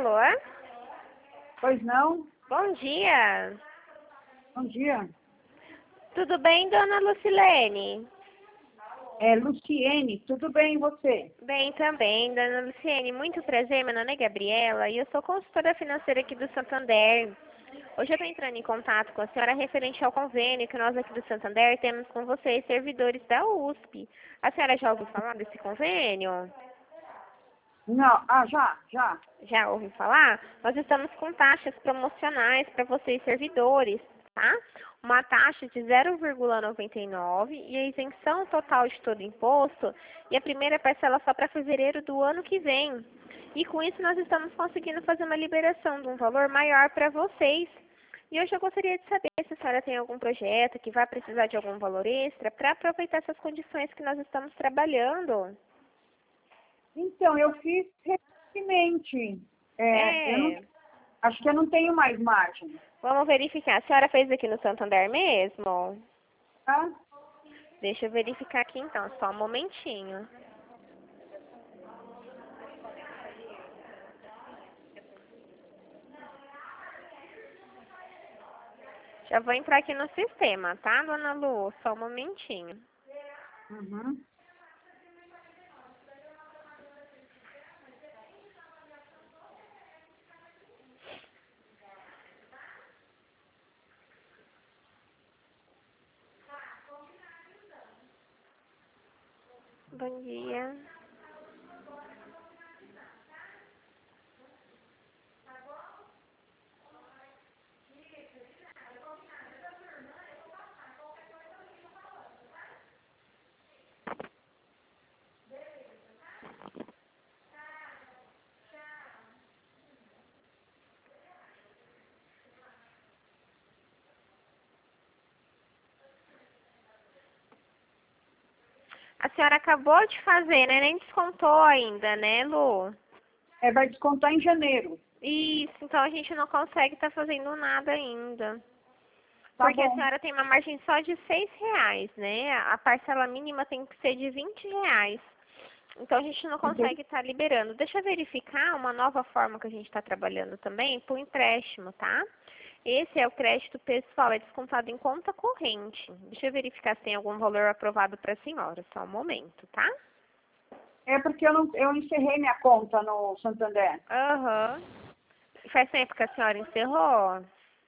Alô? Pois não? Bom dia. Bom dia. Tudo bem, dona Lucilene? É Luciene, tudo bem e você? Bem também, dona Luciene. Muito prazer, meu nome é Gabriela e eu sou consultora financeira aqui do Santander. Hoje eu estou entrando em contato com a senhora referente ao convênio que nós aqui do Santander temos com vocês, servidores da USP. A senhora já ouviu falar desse convênio? Não, já. Já ouviu falar? Nós estamos com taxas promocionais para vocês servidores, tá? Uma taxa de 0,99 e a isenção total de todo imposto e a primeira parcela só para fevereiro do ano que vem. E com isso nós estamos conseguindo fazer uma liberação de um valor maior para vocês. E hoje eu gostaria de saber se a senhora tem algum projeto que vai precisar de algum valor extra para aproveitar essas condições que nós estamos trabalhando. Então, eu fiz recentemente. Acho que eu não tenho mais margem. Vamos verificar. A senhora fez aqui no Santander mesmo? Tá? Deixa eu verificar aqui então, só um momentinho. Já vou entrar aqui no sistema, tá, dona Lu? Só um momentinho. Uhum. Bom dia. A senhora acabou de fazer, né? Nem descontou ainda, né, Lu? Vai descontar em janeiro. Isso, então a gente não consegue estar fazendo nada ainda. Tá Porque a bom. senhora tem uma margem só de R$ 6, né? A parcela mínima tem que ser de R$ 20. Então a gente não consegue estar liberando. Deixa eu verificar uma nova forma que a gente está trabalhando também por empréstimo, tá? Esse é o crédito pessoal, é descontado em conta corrente. Deixa eu verificar se tem algum valor aprovado para a senhora, só um momento, tá? É porque eu encerrei minha conta no Santander. Aham. Faz tempo que a senhora encerrou?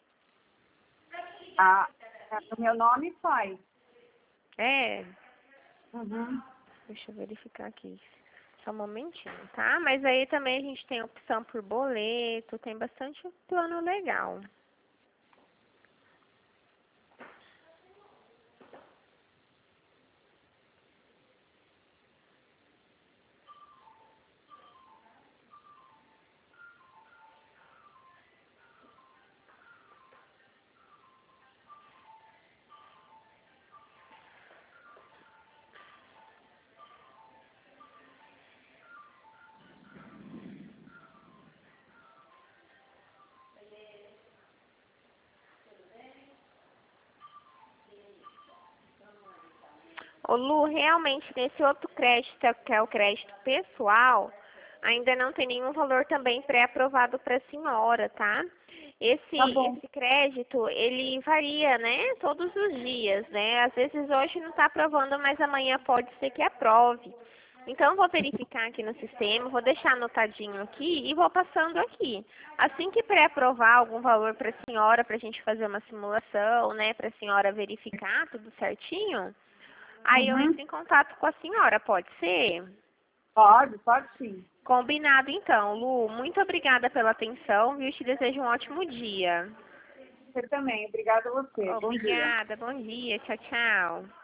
O meu nome faz. É. Uhum. Deixa eu verificar aqui. Só um momentinho, tá? Mas aí também a gente tem opção por boleto, tem bastante plano legal. Ô Lu, realmente nesse outro crédito, que é o crédito pessoal, ainda não tem nenhum valor também pré-aprovado para a senhora, tá? Tá bom. Esse crédito, ele varia, né? Todos os dias, né? Às vezes hoje não está aprovando, mas amanhã pode ser que aprove. Então, eu vou verificar aqui no sistema, vou deixar anotadinho aqui e vou passando aqui. Assim que pré-aprovar algum valor para a senhora, para a gente fazer uma simulação, né? Para a senhora verificar tudo certinho, aí eu Uhum. entro em contato com a senhora, pode ser? Pode sim. Combinado então, Lu. Muito obrigada pela atenção, viu? Te desejo um ótimo dia. Você também. Obrigada a você. Bom dia. Obrigada, bom dia, tchau, tchau.